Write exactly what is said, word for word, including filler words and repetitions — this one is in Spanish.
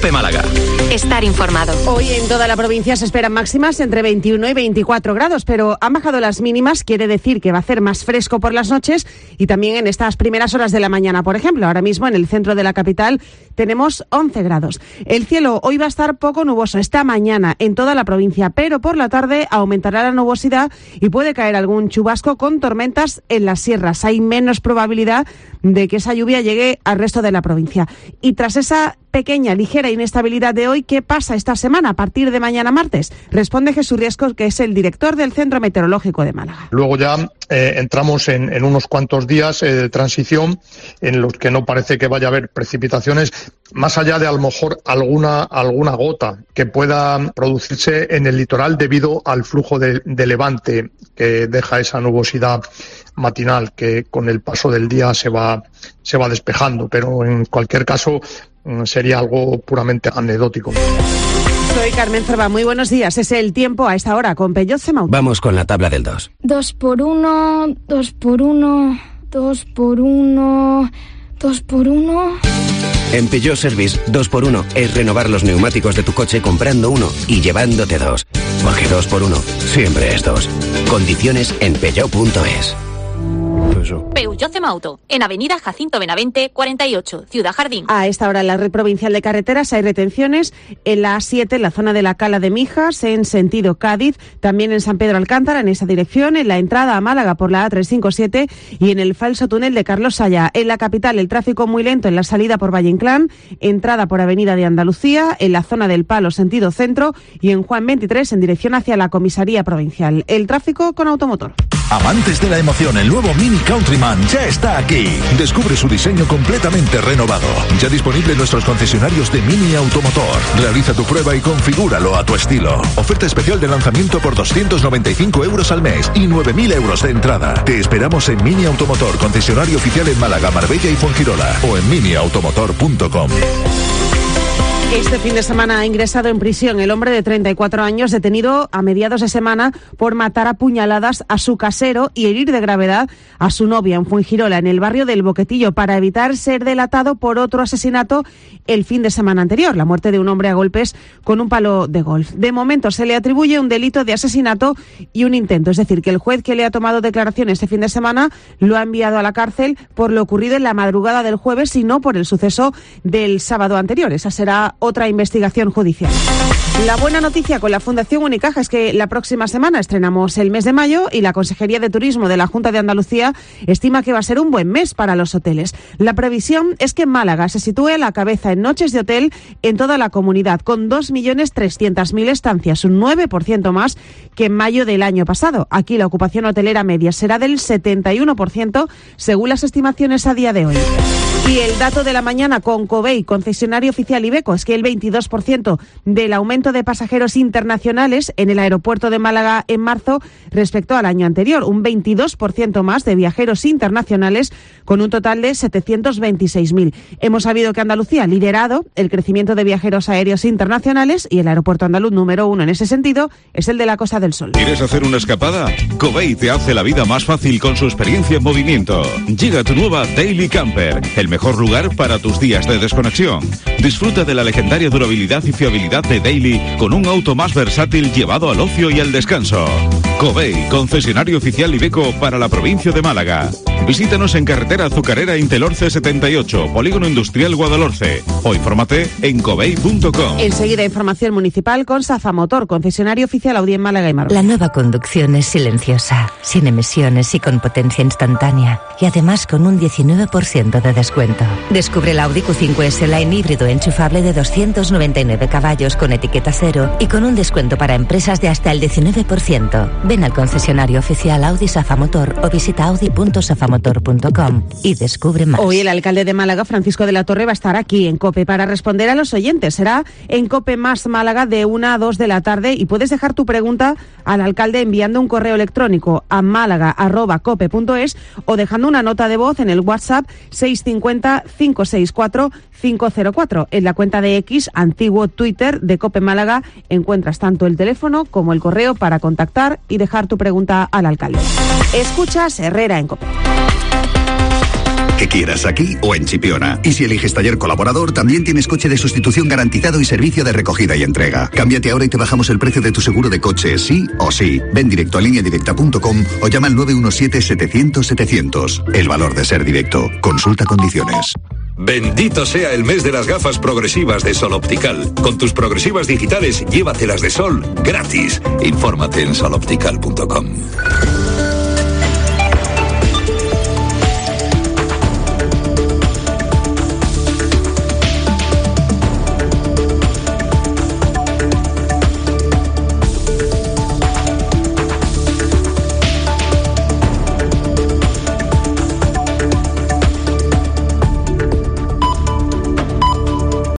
COPE Málaga. Estar informado. Hoy en toda la provincia se esperan máximas entre veintiuno y veinticuatro grados, pero han bajado las mínimas, quiere decir que va a hacer más fresco por las noches y también en estas primeras horas de la mañana. Por ejemplo, ahora mismo en el centro de la capital tenemos once grados. El cielo hoy va a estar poco nuboso esta mañana en toda la provincia, pero por la tarde aumentará la nubosidad y puede caer algún chubasco con tormentas en las sierras. Hay menos probabilidad de que esa lluvia llegue al resto de la provincia. Y tras esa pequeña, ligera inestabilidad de hoy, ¿qué pasa esta semana a partir de mañana martes? Responde Jesús Riescos, que es el director del Centro Meteorológico de Málaga. Luego ya eh, entramos en, en unos cuantos días eh, de transición en los que no parece que vaya a haber precipitaciones, más allá de a lo mejor alguna, alguna gota que pueda producirse en el litoral debido al flujo de, de levante que deja esa nubosidad matinal que con el paso del día se va, se va despejando, pero en cualquier caso sería algo puramente anecdótico. Soy Carmen Cerva, muy buenos días. Es el tiempo a esta hora con Peugeot Cemauto. Vamos con la tabla del dos. Dos por uno, dos por uno, dos por uno, dos por uno... En Peugeot Service, dos por uno es renovar los neumáticos de tu coche comprando uno y llevándote dos. Porque dos por uno siempre es dos. Condiciones en peugeot punto es. Peugeot Cemauto, en Avenida Jacinto Benavente, cuarenta y ocho, Ciudad Jardín. A esta hora en la red provincial de carreteras hay retenciones en la A siete, en la zona de la Cala de Mijas, en sentido Cádiz, también en San Pedro Alcántara, en esa dirección, en la entrada a Málaga por la A trescientos cincuenta y siete y en el falso túnel de Carlos Saya. En la capital, el tráfico muy lento en la salida por Valle Inclán, entrada por Avenida de Andalucía, en la zona del Palo, sentido centro, y en Juan veintitrés, en dirección hacia la comisaría provincial. El tráfico con automotor. Amantes de la emoción, el nuevo Mini Countryman ya está aquí. Descubre su diseño completamente renovado. Ya disponible en nuestros concesionarios de Mini Automotor. Realiza tu prueba y configúralo a tu estilo. Oferta especial de lanzamiento por doscientos noventa y cinco euros al mes y nueve mil euros de entrada. Te esperamos en Mini Automotor, concesionario oficial en Málaga, Marbella y Fuengirola, o en mini automotor punto com. Este fin de semana ha ingresado en prisión el hombre de treinta y cuatro años detenido a mediados de semana por matar a puñaladas a su casero y herir de gravedad a su novia en Fuengirola, en el barrio del Boquetillo, para evitar ser delatado por otro asesinato el fin de semana anterior, la muerte de un hombre a golpes con un palo de golf. De momento se le atribuye un delito de asesinato y un intento, es decir, que el juez que le ha tomado declaración este fin de semana lo ha enviado a la cárcel por lo ocurrido en la madrugada del jueves y no por el suceso del sábado anterior. Esa será otra investigación judicial. La buena noticia con la Fundación Unicaja es que la próxima semana estrenamos el mes de mayo y la Consejería de Turismo de la Junta de Andalucía estima que va a ser un buen mes para los hoteles. La previsión es que Málaga se sitúe a la cabeza en noches de hotel en toda la comunidad, con dos millones trescientas mil estancias, un nueve por ciento más que en mayo del año pasado. Aquí la ocupación hotelera media será del setenta y uno por ciento, según las estimaciones a día de hoy. Y el dato de la mañana con Covey, concesionario oficial Iveco, es que el veintidós por ciento del aumento de pasajeros internacionales en el aeropuerto de Málaga en marzo respecto al año anterior, un veintidós por ciento más de viajeros internacionales con un total de setecientos veintiséis mil. Hemos sabido que Andalucía ha liderado el crecimiento de viajeros aéreos internacionales y el aeropuerto andaluz número uno en ese sentido es el de la Costa del Sol. ¿Quieres hacer una escapada? Covey te hace la vida más fácil con su experiencia en movimiento. Llega tu nueva Daily Camper, el mejor lugar para tus días de desconexión. Disfruta de la legendaria durabilidad y fiabilidad de Daily con un auto más versátil llevado al ocio y al descanso. Covey, concesionario oficial Iveco para la provincia de Málaga. Visítanos en carretera Azucarera Intelorce setenta y ocho, Polígono Industrial Guadalhorce, o infórmate en covey punto com. Enseguida información municipal con Safa Motor, concesionario oficial Audi en Málaga y Marbella. La nueva conducción es silenciosa, sin emisiones y con potencia instantánea, y además con un diecinueve por ciento de descuento. Descubre el Audi Q cinco S Line híbrido enchufable de doscientos noventa y nueve caballos con etiqueta cero y con un descuento para empresas de hasta el diecinueve por ciento. Ven al concesionario oficial Audi Safa Motor o visita audi punto safamotor punto com y descubre más. Hoy el alcalde de Málaga, Francisco de la Torre, va a estar aquí en COPE para responder a los oyentes. Será en COPE más Málaga de una a dos de la tarde y puedes dejar tu pregunta al alcalde enviando un correo electrónico a málaga arroba cope punto es o dejando una nota de voz en el WhatsApp seis cinco cero, cinco seis cuatro, cinco cero cuatro. En la cuenta de X, antiguo Twitter de COPE Málaga, encuentras tanto el teléfono como el correo para contactar y dejar tu pregunta al alcalde. Escuchas Herrera en COPE. que quieras, aquí o en Chipiona. Y si eliges taller colaborador, también tienes coche de sustitución garantizado y servicio de recogida y entrega. Cámbiate ahora y te bajamos el precio de tu seguro de coche, sí o sí. Ven directo a línea directa punto com o llama al nueve uno siete, setecientos, setecientos. El valor de ser directo. Consulta condiciones. Bendito sea el mes de las gafas progresivas de Sol Optical. Con tus progresivas digitales, llévatelas de sol gratis. Infórmate en sol optical punto com.